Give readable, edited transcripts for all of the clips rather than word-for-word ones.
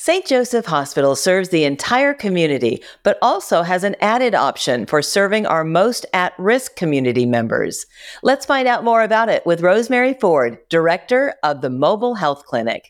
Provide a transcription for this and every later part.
St. Joseph Hospital serves the entire community, but also has an added option for serving our most at-risk community members. Let's find out more about it with Rosemary Ford, Director of the Mobile Health Clinic.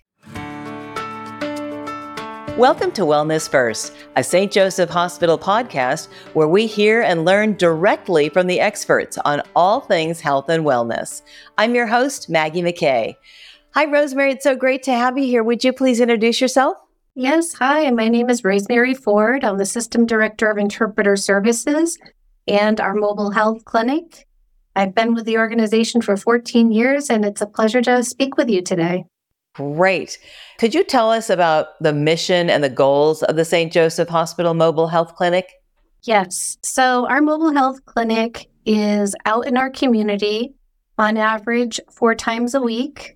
Welcome to Wellness First, a St. Joseph Hospital podcast where we hear and learn directly from the experts on all things health and wellness. I'm your host, Maggie McKay. Hi, Rosemary. It's so great to have you here. Would you please introduce yourself? Yes, hi, my name is Rosemary Ford. I'm the System Director of Interpreter Services and our Mobile Health Clinic. I've been with the organization for 14 years, and it's a pleasure to speak with you today. Great. Could you tell us about the mission and the goals of the St. Joseph Hospital Mobile Health Clinic? Yes, so our Mobile Health Clinic is out in our community on average 4 times a week.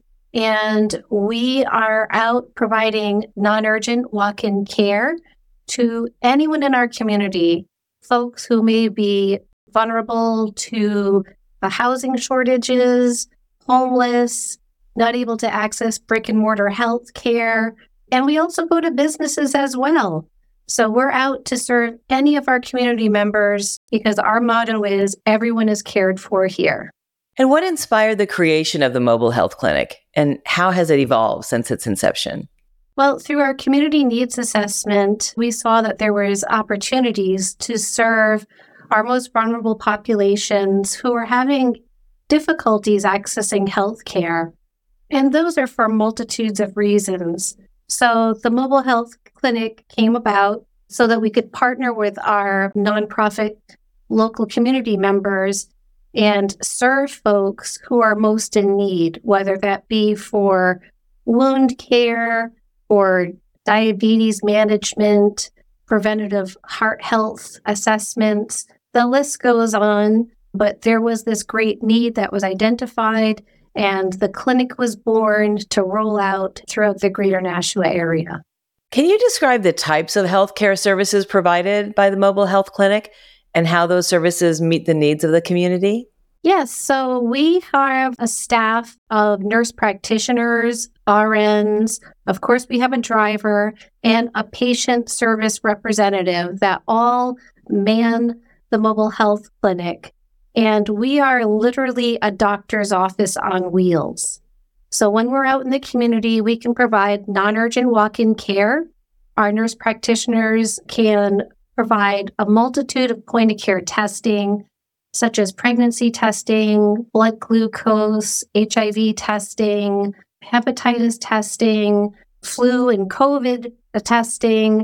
And we are out providing non-urgent walk-in care to anyone in our community, folks who may be vulnerable to housing shortages, homeless, not able to access brick and mortar health care. And we also go to businesses as well. So we're out to serve any of our community members because our motto is everyone is cared for here. And what inspired the creation of the Mobile Health Clinic, and how has it evolved since its inception? Well, through our community needs assessment, we saw that there was opportunities to serve our most vulnerable populations who are having difficulties accessing health care. And those are for multitudes of reasons. So the Mobile Health Clinic came about so that we could partner with our nonprofit local community members and serve folks who are most in need, whether that be for wound care or diabetes management, preventative heart health assessments. The list goes on, but there was this great need that was identified, and the clinic was born to roll out throughout the greater Nashua area. Can you describe the types of healthcare services provided by the Mobile Health Clinic and how those services meet the needs of the community? Yes, so we have a staff of nurse practitioners, RNs, of course we have a driver, and a patient service representative that all man the Mobile Health Clinic. And we are literally a doctor's office on wheels. So when we're out in the community, we can provide non-urgent walk-in care. Our nurse practitioners can provide a multitude of point-of-care testing, such as pregnancy testing, blood glucose, HIV testing, hepatitis testing, flu and COVID testing,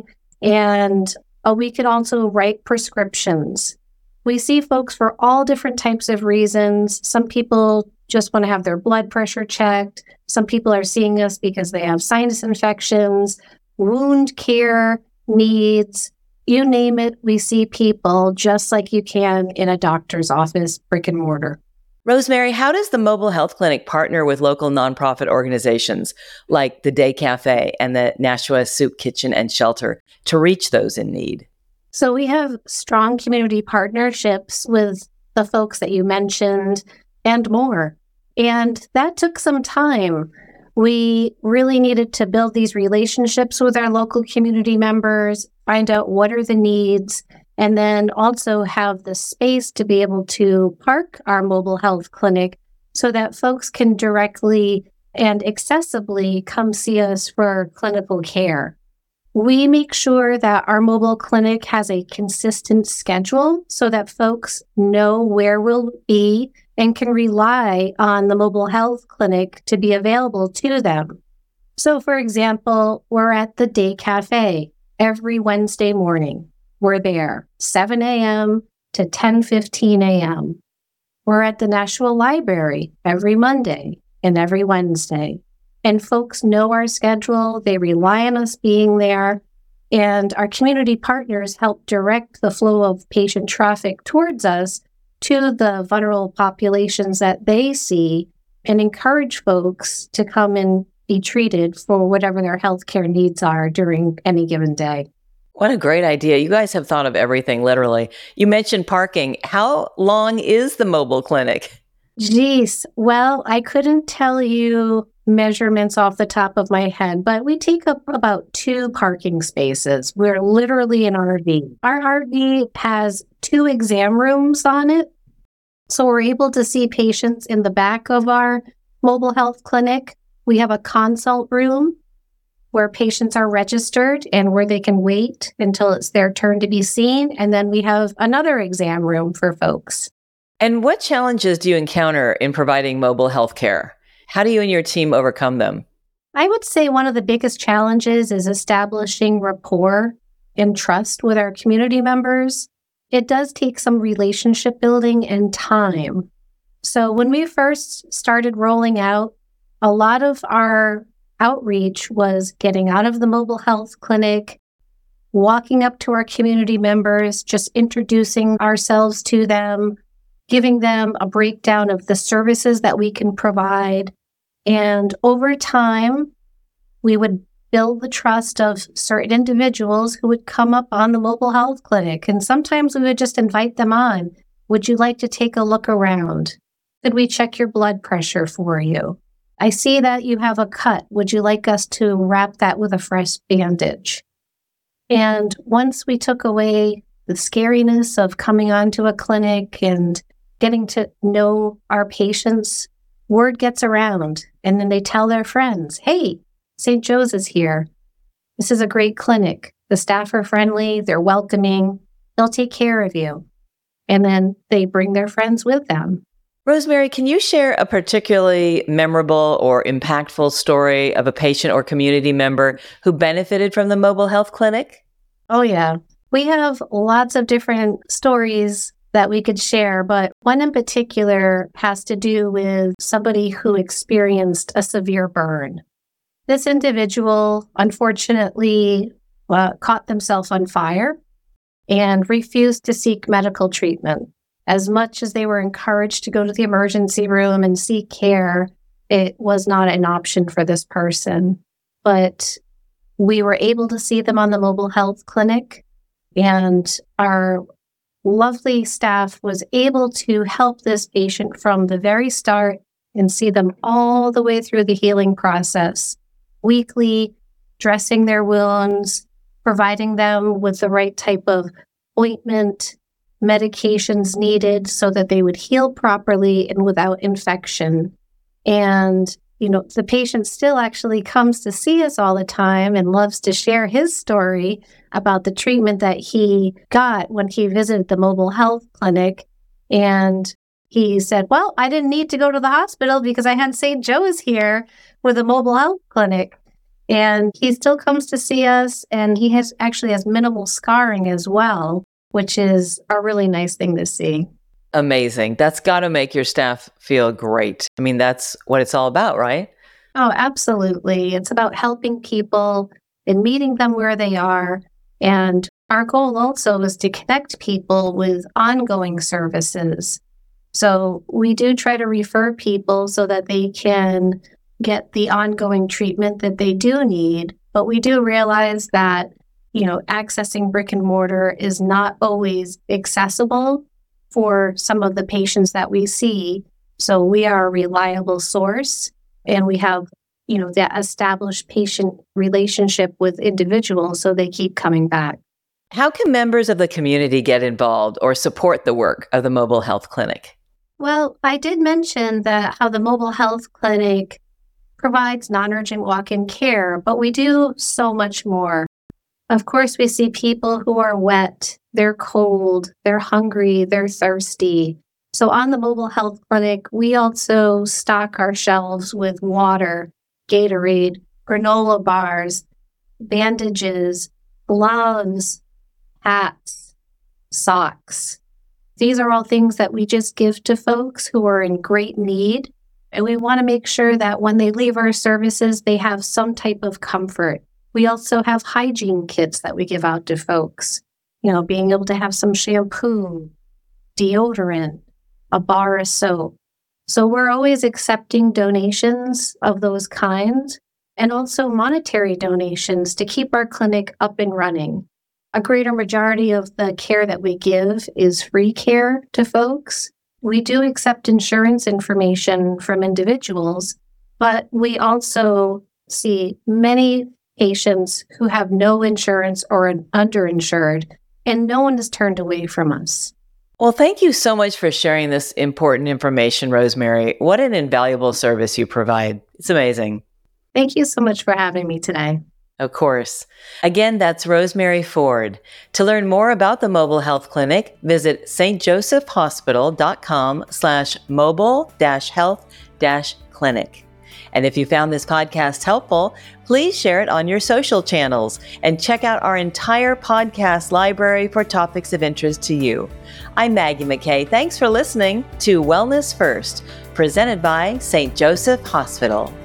and we can also write prescriptions. We see folks for all different types of reasons. Some people just want to have their blood pressure checked. Some people are seeing us because they have sinus infections, wound care needs. You name it, we see people just like you can in a doctor's office, brick and mortar. Rosemary, how does the Mobile Health Clinic partner with local nonprofit organizations like the Day Cafe and the Nashua Soup Kitchen and Shelter to reach those in need? So we have strong community partnerships with the folks that you mentioned and more. And that took some time. We really needed to build these relationships with our local community members, find out what are the needs, and then also have the space to be able to park our mobile health clinic so that folks can directly and accessibly come see us for clinical care. We make sure that our mobile clinic has a consistent schedule so that folks know where we'll be and can rely on the mobile health clinic to be available to them. So, for example, we're at the Day Cafe every Wednesday morning. We're there 7 a.m. to 10:15 a.m. We're at the Nashua Library every Monday and every Wednesday. And folks know our schedule. They rely on us being there. And our community partners help direct the flow of patient traffic towards us to the vulnerable populations that they see and encourage folks to come and be treated for whatever their healthcare needs are during any given day. What a great idea. You guys have thought of everything, literally. You mentioned parking. How long is the mobile clinic? Geez, well, I couldn't tell you measurements off the top of my head, but we take up about 2 parking spaces. We're literally an RV. Our RV has 2 exam rooms on it, so we're able to see patients in the back of our mobile health clinic. We have a consult room where patients are registered and where they can wait until it's their turn to be seen. And then we have another exam room for folks. And what challenges do you encounter in providing mobile health care? How do you and your team overcome them? I would say one of the biggest challenges is establishing rapport and trust with our community members. It does take some relationship building and time. So when we first started rolling out, a lot of our outreach was getting out of the mobile health clinic, walking up to our community members, just introducing ourselves to them, giving them a breakdown of the services that we can provide. And over time, we would build the trust of certain individuals who would come up on the mobile health clinic. And sometimes we would just invite them on. Would you like to take a look around? Could we check your blood pressure for you? I see that you have a cut. Would you like us to wrap that with a fresh bandage? And once we took away the scariness of coming onto a clinic and getting to know our patients, word gets around, and then they tell their friends, hey, St. Joe's is here. This is a great clinic. The staff are friendly, they're welcoming, they'll take care of you. And then they bring their friends with them. Rosemary, can you share a particularly memorable or impactful story of a patient or community member who benefited from the mobile health clinic? Oh, yeah. We have lots of different stories that we could share, but one in particular has to do with somebody who experienced a severe burn. This individual, unfortunately, caught themselves on fire and refused to seek medical treatment. As much as they were encouraged to go to the emergency room and seek care, it was not an option for this person. But we were able to see them on the mobile health clinic, and our lovely staff was able to help this patient from the very start and see them all the way through the healing process, weekly dressing their wounds, providing them with the right type of ointment, medications needed so that they would heal properly and without infection. And, the patient still actually comes to see us all the time and loves to share his story about the treatment that he got when he visited the mobile health clinic. And he said, well, I didn't need to go to the hospital because I had St. Joe's here with a mobile health clinic. And he still comes to see us, and he has minimal scarring as well, which is a really nice thing to see. Amazing. That's got to make your staff feel great. I mean, that's what it's all about, right? Oh, absolutely. It's about helping people and meeting them where they are. And our goal also is to connect people with ongoing services. So we do try to refer people so that they can get the ongoing treatment that they do need. But we do realize that accessing brick and mortar is not always accessible for some of the patients that we see. So we are a reliable source, and we have, that established patient relationship with individuals, so they keep coming back. How can members of the community get involved or support the work of the mobile health clinic? Well, I did mention that how the mobile health clinic provides non-urgent walk-in care, but we do so much more. Of course, we see people who are wet, they're cold, they're hungry, they're thirsty. So on the mobile health clinic, we also stock our shelves with water, Gatorade, granola bars, bandages, gloves, hats, socks. These are all things that we just give to folks who are in great need. And we want to make sure that when they leave our services, they have some type of comfort. We also have hygiene kits that we give out to folks, being able to have some shampoo, deodorant, a bar of soap. So we're always accepting donations of those kinds, and also monetary donations to keep our clinic up and running. A greater majority of the care that we give is free care to folks. we do accept insurance information from individuals, but we also see many patients who have no insurance or are underinsured, and no one is turned away from us. Well, thank you so much for sharing this important information, Rosemary. What an invaluable service you provide. It's amazing. Thank you so much for having me today. Of course. Again, that's Rosemary Ford. To learn more about the Mobile Health Clinic, visit stjosephhospital.com/mobile-health-clinic. And if you found this podcast helpful, please share it on your social channels and check out our entire podcast library for topics of interest to you. I'm Maggie McKay. Thanks for listening to Wellness First, presented by St. Joseph Hospital.